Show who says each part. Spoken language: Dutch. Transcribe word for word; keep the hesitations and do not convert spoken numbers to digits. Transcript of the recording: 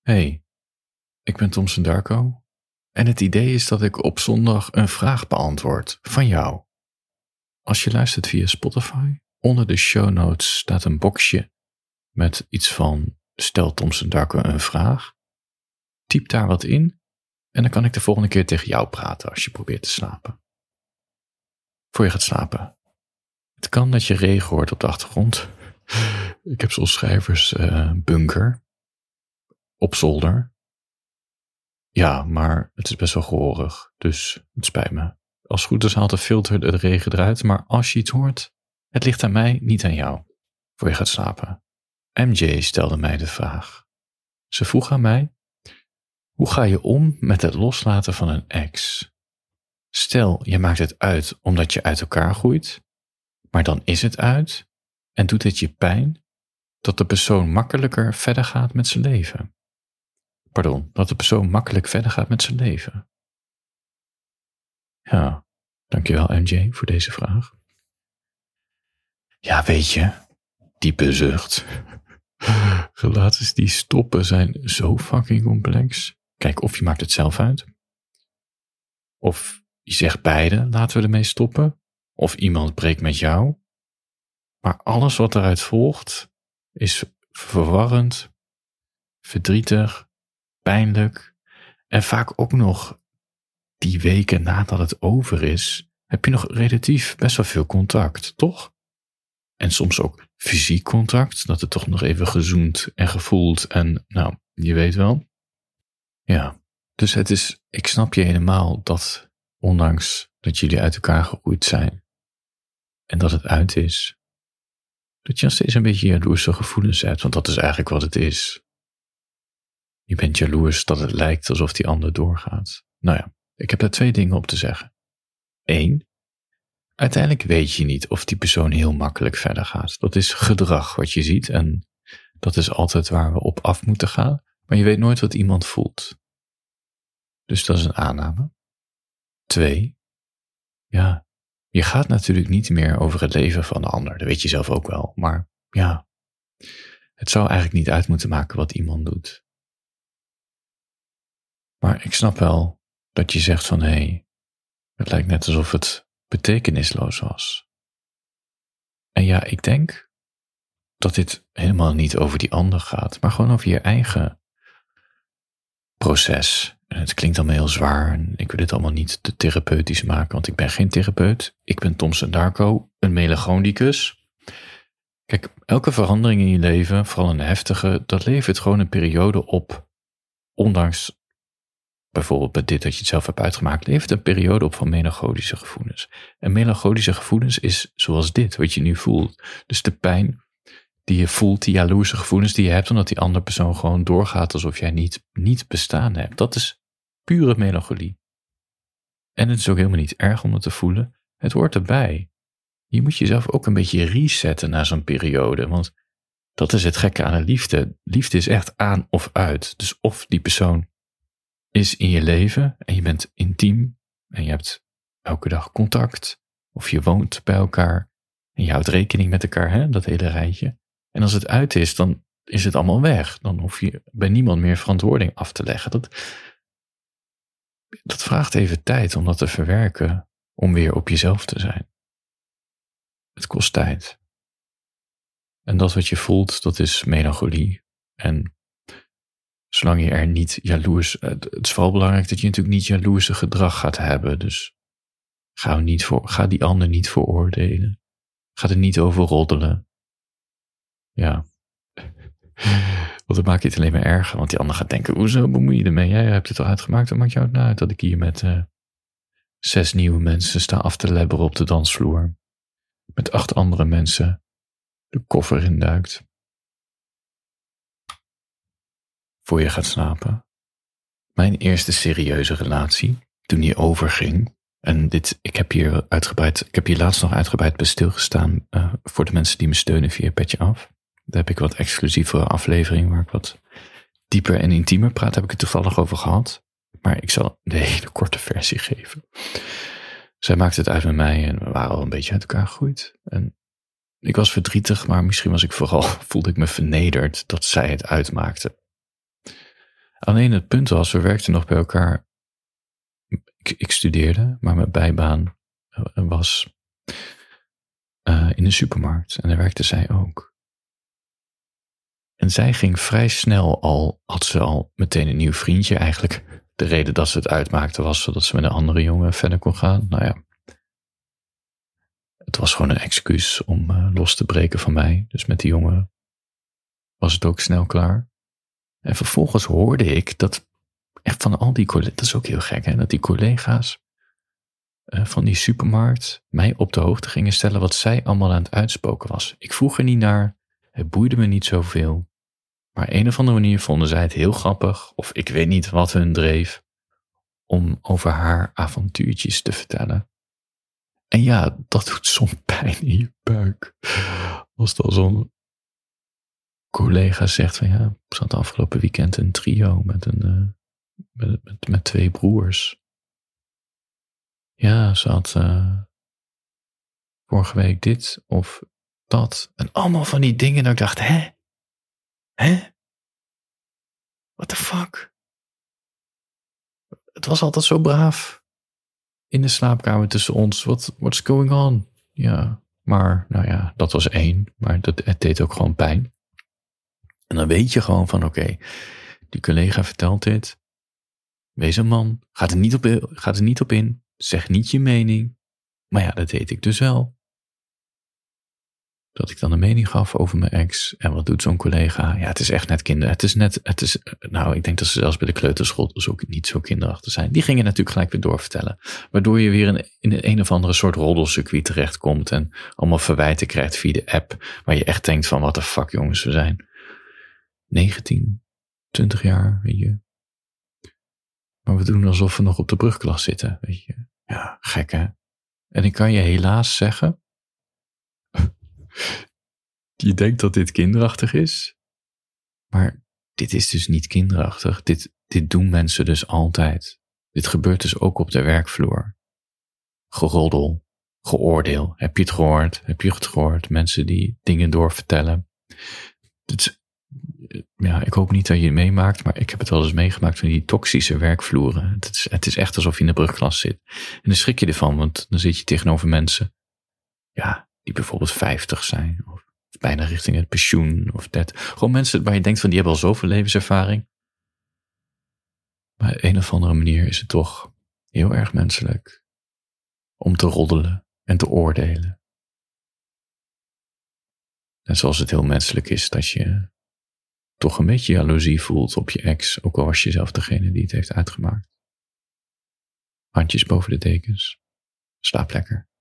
Speaker 1: Hey, ik ben Thomson Darko en het idee is dat ik op zondag een vraag beantwoord van jou. Als je luistert via Spotify, onder de show notes staat een boxje met iets van stel Thomson Darko een vraag. Typ daar wat in en dan kan ik de volgende keer tegen jou praten als je probeert te slapen. Voor je gaat slapen. Het kan dat je regen hoort op de achtergrond. Ik heb zo'n schrijversbunker op zolder. Ja, maar het is best wel gehoorig, dus het spijt me. Als het goed is haalt de filter de regen eruit, maar als je iets hoort, het ligt aan mij, niet aan jou. Voor je gaat slapen. M J stelde mij de vraag. Ze vroeg aan mij, hoe ga je om met het loslaten van een ex? Stel, je maakt het uit omdat je uit elkaar groeit, maar dan is het uit en doet het je pijn dat de persoon makkelijker verder gaat met zijn leven. Pardon, dat de persoon makkelijk verder gaat met zijn leven. Ja, dankjewel M J voor deze vraag. Ja, weet je, diepe zucht. Relaties die stoppen zijn zo fucking complex. Kijk, of je maakt het zelf uit. Of je zegt beide, laten we ermee stoppen. Of iemand breekt met jou. Maar alles wat eruit volgt is verwarrend, verdrietig, pijnlijk. En vaak ook nog die weken nadat het over is, heb je nog relatief best wel veel contact, toch? En soms ook fysiek contact, dat het toch nog even gezoend en gevoeld en nou, je weet wel. Ja, dus het is, ik snap je helemaal dat, ondanks dat jullie uit elkaar gegroeid zijn en dat het uit is, dat je nog steeds een beetje jaloerse gevoelens hebt, want dat is eigenlijk wat het is. Je bent jaloers dat het lijkt alsof die ander doorgaat. Nou ja, ik heb daar twee dingen op te zeggen. Eén, uiteindelijk weet je niet of die persoon heel makkelijk verder gaat. Dat is gedrag wat je ziet en dat is altijd waar we op af moeten gaan. Maar je weet nooit wat iemand voelt. Dus dat is een aanname. Twee, ja, je gaat natuurlijk niet meer over het leven van de ander. Dat weet je zelf ook wel. Maar ja, het zou eigenlijk niet uit moeten maken wat iemand doet. Maar ik snap wel dat je zegt van, hé, hey, het lijkt net alsof het betekenisloos was. En ja, ik denk dat dit helemaal niet over die ander gaat, maar gewoon over je eigen proces. En het klinkt allemaal heel zwaar en ik wil dit allemaal niet te therapeutisch maken, want ik ben geen therapeut. Ik ben Thomson Darko, een melancholicus. Kijk, elke verandering in je leven, vooral een heftige, dat levert gewoon een periode op, ondanks bijvoorbeeld bij dit dat je het zelf hebt uitgemaakt, levert een periode op van melancholische gevoelens. En melancholische gevoelens is zoals dit, wat je nu voelt. Dus de pijn die je voelt, die jaloerse gevoelens die je hebt, omdat die andere persoon gewoon doorgaat alsof jij niet, niet bestaan hebt. Dat is pure melancholie. En het is ook helemaal niet erg om het te voelen. Het hoort erbij. Je moet jezelf ook een beetje resetten na zo'n periode, want dat is het gekke aan de liefde. Liefde is echt aan of uit. Dus of die persoon is in je leven en je bent intiem en je hebt elke dag contact, of je woont bij elkaar en je houdt rekening met elkaar, hè, dat hele rijtje. En als het uit is, dan is het allemaal weg. Dan hoef je bij niemand meer verantwoording af te leggen. Dat, dat vraagt even tijd om dat te verwerken, om weer op jezelf te zijn. Het kost tijd. En dat wat je voelt, dat is melancholie. En zolang je er niet jaloers, het is vooral belangrijk dat je natuurlijk niet jaloerse gedrag gaat hebben. Dus ga, niet voor, ga die ander niet veroordelen. Ga er niet over roddelen. Ja. Want dan maak je het alleen maar erger. Want die ander gaat denken, hoezo bemoei je ermee? Jij hebt het al uitgemaakt, dan maakt jou het nou uit dat ik hier met uh, zes nieuwe mensen sta af te lebberen op de dansvloer. Met acht andere mensen de koffer induikt. Voor je gaat slapen. Mijn eerste serieuze relatie, toen die overging. En dit, ik heb hier uitgebreid, ik heb hier laatst nog uitgebreid bij stilgestaan uh, voor de mensen die me steunen via Petje Af. Daar heb ik wat exclusievere aflevering waar ik wat dieper en intiemer praat. Daar heb ik het toevallig over gehad. Maar ik zal de hele korte versie geven. Zij maakte het uit met mij en we waren al een beetje uit elkaar gegroeid. En ik was verdrietig, maar misschien was ik vooral, voelde ik me vernederd dat zij het uitmaakte. Alleen het punt was, we werkten nog bij elkaar. Ik, ik studeerde, maar mijn bijbaan was uh, in de supermarkt. En daar werkte zij ook. En zij ging vrij snel al, had ze al meteen een nieuw vriendje. Eigenlijk de reden dat ze het uitmaakte was zodat ze met een andere jongen verder kon gaan. Nou ja, het was gewoon een excuus om uh, los te breken van mij. Dus met die jongen was het ook snel klaar. En vervolgens hoorde ik dat echt van al die collega's, dat is ook heel gek hè, dat die collega's uh, van die supermarkt mij op de hoogte gingen stellen wat zij allemaal aan het uitspoken was. Ik vroeg er niet naar, het boeide me niet zoveel. Maar op een of andere manier vonden zij het heel grappig, of ik weet niet wat hun dreef, om over haar avontuurtjes te vertellen. En ja, dat doet zo'n pijn in je buik. Als dan zo'n collega zegt van ja, ik zat afgelopen weekend een trio met, een, uh, met, met, met twee broers. Ja, ze had uh, vorige week dit of dat. En allemaal van die dingen dat ik dacht, hè? Hè? What the fuck? Het was altijd zo braaf. In de slaapkamer tussen ons. What, what's going on? Ja, maar nou ja, dat was één. Maar dat, het deed ook gewoon pijn. En dan weet je gewoon van oké, okay, die collega vertelt dit. Wees een man. Gaat er, niet op, gaat er niet op in. Zeg niet je mening. Maar ja, dat deed ik dus wel. Dat ik dan een mening gaf over mijn ex. En wat doet zo'n collega? Ja, het is echt net kinder. Het is net, het is, nou, ik denk dat ze zelfs bij de kleuterschool dus ook niet zo kinderachtig zijn. Die gingen natuurlijk gelijk weer doorvertellen. Waardoor je weer in, in een, een of andere soort roddelcircuit terechtkomt. En allemaal verwijten krijgt via de app. Waar je echt denkt van, wat de fuck jongens, we zijn negentien, twintig jaar, weet je. Maar we doen alsof we nog op de brugklas zitten, weet je. Ja, gek hè. En ik kan je helaas zeggen, je denkt dat dit kinderachtig is, maar dit is dus niet kinderachtig. Dit, dit doen mensen dus altijd. Dit gebeurt dus ook op de werkvloer. Geroddel, geoordeel. Heb je het gehoord? Heb je het gehoord? Mensen die dingen doorvertellen. Het, ja, ik hoop niet dat je het meemaakt, maar ik heb het wel eens meegemaakt van die toxische werkvloeren. Het is, het is echt alsof je in de brugklas zit. En dan schrik je ervan, want dan zit je tegenover mensen, ja, die bijvoorbeeld vijftig zijn, of bijna richting het pensioen, of dat. Gewoon mensen waar je denkt van, die hebben al zoveel levenservaring. Maar op een of andere manier is het toch heel erg menselijk om te roddelen en te oordelen. En zoals het heel menselijk is dat je toch een beetje jaloezie voelt op je ex, ook al was je zelf degene die het heeft uitgemaakt. Handjes boven de dekens. Slaap lekker.